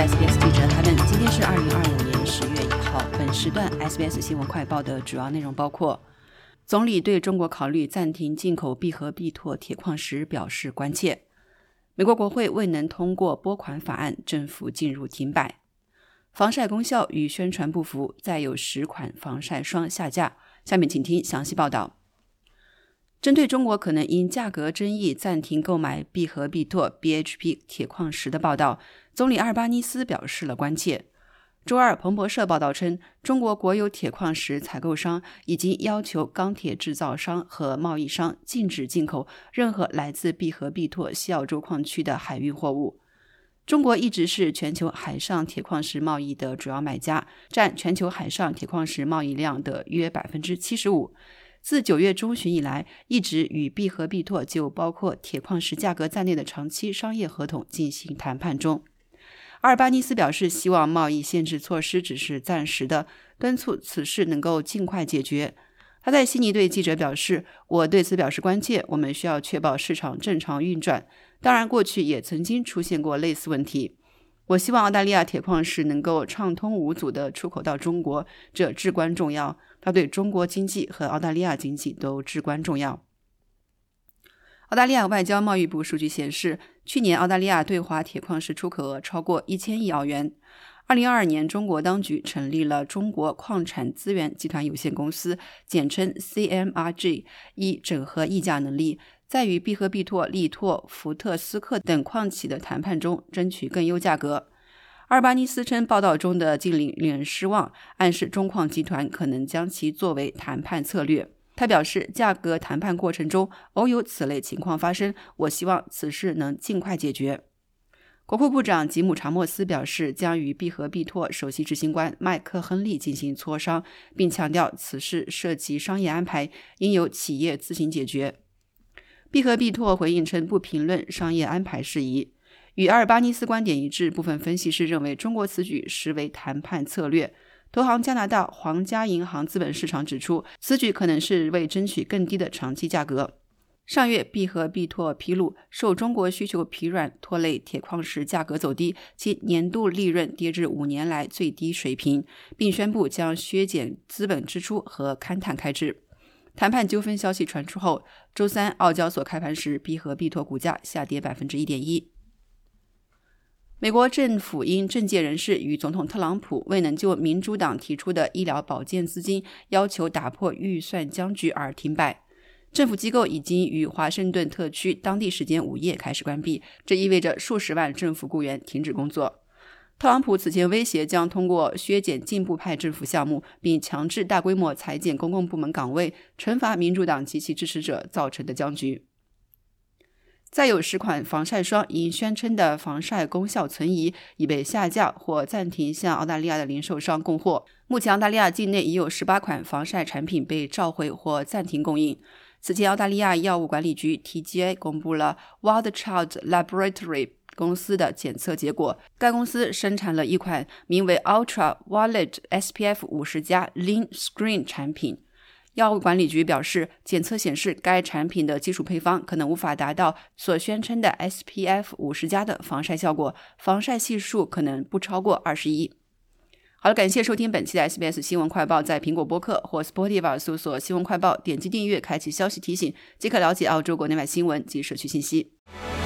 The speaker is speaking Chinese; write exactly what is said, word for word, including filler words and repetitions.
S B S 记者他们。今天是二零二五年十月一号。本时段 S B S 新闻快报的主要内容包括：总理对中国考虑暂停进口必和必拓铁矿石表示关切；美国国会未能通过拨款法案，政府进入停摆；防晒功效与宣传不符，再有十款防晒霜下架。下面请听详细报道。针对中国可能因价格争议暂停购买必和必拓 B H P 铁矿石的报道，总理阿尔巴尼斯表示了关切。周二，彭博社报道称，中国国有铁矿石采购商已经要求钢铁制造商和贸易商禁止进口任何来自必和必拓西澳洲矿区的海运货物。中国一直是全球海上铁矿石贸易的主要买家，占全球海上铁矿石贸易量的约 百分之七十五。自九月中旬以来，一直与必和必拓就包括铁矿石价格在内的长期商业合同进行谈判中。阿尔巴尼斯表示，希望贸易限制措施只是暂时的，敦促此事能够尽快解决。他在悉尼对记者表示，我对此表示关切，我们需要确保市场正常运转。当然，过去也曾经出现过类似问题。我希望澳大利亚铁矿石能够畅通无阻地出口到中国，这至关重要。它对中国经济和澳大利亚经济都至关重要。澳大利亚外交贸易部数据显示，去年澳大利亚对华铁矿石出口额超过一千亿澳元。二零二二年，中国当局成立了中国矿产资源集团有限公司，简称 C M R G， 以整合议价能力，在与必和必拓、力拓、福特斯克等矿企的谈判中争取更优价格。阿尔巴尼斯称，报道中的禁令令人失望，暗示中矿集团可能将其作为谈判策略。他表示，价格谈判过程中偶有此类情况发生，我希望此事能尽快解决。国库部长吉姆·查莫斯表示，将与必和必拓首席执行官麦克·亨利进行磋商，并强调此事涉及商业安排，应由企业自行解决。必和必拓回应称，不评论商业安排事宜。与阿尔巴尼斯观点一致，部分分析师认为中国此举实为谈判策略。投行加拿大皇家银行资本市场指出，此举可能是为争取更低的长期价格。上月，必和必拓披露，受中国需求疲软拖累铁矿石价格走低，其年度利润跌至五年来最低水平，并宣布将削减资本支出和勘探开支。谈判纠纷消息传出后，周三澳交所开盘时，必和必拓股价下跌 百分之一点一。美国政府因政界人士与总统特朗普未能就民主党提出的医疗保健资金要求打破预算僵局而停摆。政府机构已经于华盛顿特区当地时间午夜开始关闭，这意味着数十万政府雇员停止工作。特朗普此前威胁将通过削减进步派政府项目，并强制大规模裁减公共部门岗位，惩罚民主党及其支持者造成的僵局。再有十款防晒霜因宣称的防晒功效存疑，已被下架或暂停向澳大利亚的零售商供货。目前澳大利亚境内已有十八款防晒产品被召回或暂停供应。此前，澳大利亚药物管理局 T G A 公布了 Wild Child Laboratory 公司的检测结果，该公司生产了一款名为 Ultra Violet S P F 五十加 Lean Screen 产品。药物管理局表示，检测显示该产品的基础配方可能无法达到所宣称的 S P F 五十加的防晒效果，防晒系数可能不超过二十一。好了，感谢收听本期的 S B S 新闻快报，在苹果播客或 Spotify 搜索新闻快报，点击订阅，开启消息提醒，即可了解澳洲国内外新闻及社区信息。